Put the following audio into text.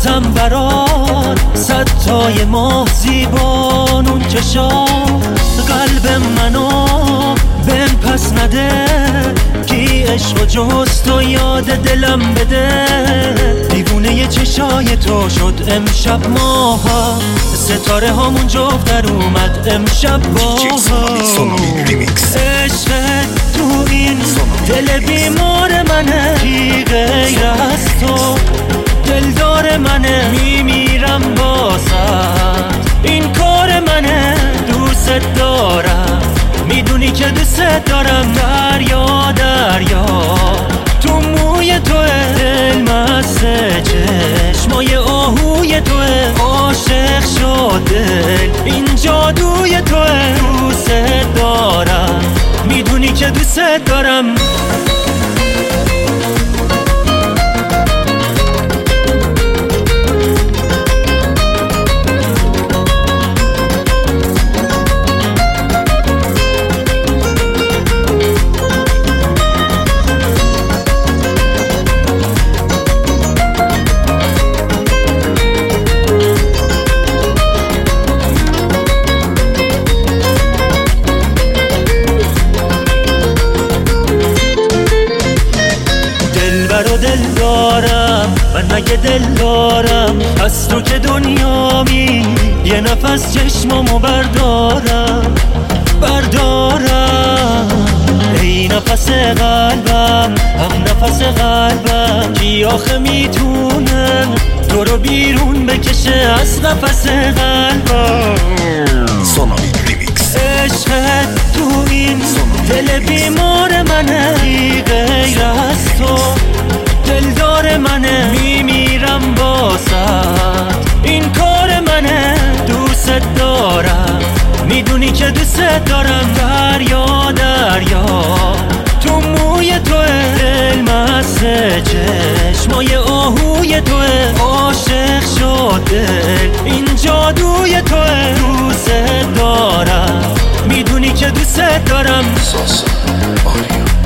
بازم برات صد تای ماه زیبانون چشام قلب منو بهم پس نده کی عشق و جز تو یاد دلم بده دیوونه چشای تو شد امشب ماها ستاره هامون جفت در اومد امشب باها عشق تو این دل بیمار منه کی غیر از تو دلدار منه میمیرم بازت این کار منه دوست دارم میدونی که دوست دارم دریا دریا تو موی توه دل مسته چشمای آهوی توه عاشق شد دل این جادوی توه دوست دارم میدونی که دوست دارم دل دارم من مگه دل دارم از تو که دنیامی یه نفس چشمامو بردارم ای نفس قلبم هم نفس قلبم کی آخه میتونه تو رو بیرون بکشه از نفس قلبم سونامی ریمیکس عشقت تو این دل بیمار منه غیر از تو دلدار منه میمیرم بازت این کار منه دوست دارم میدونی که دوست دارم دریا دریا تو موی توه دل مسته چشمای آهوی توه عاشق شد دل این جادوی توه دوست دارم میدونی که دوست دارم ساسا آریا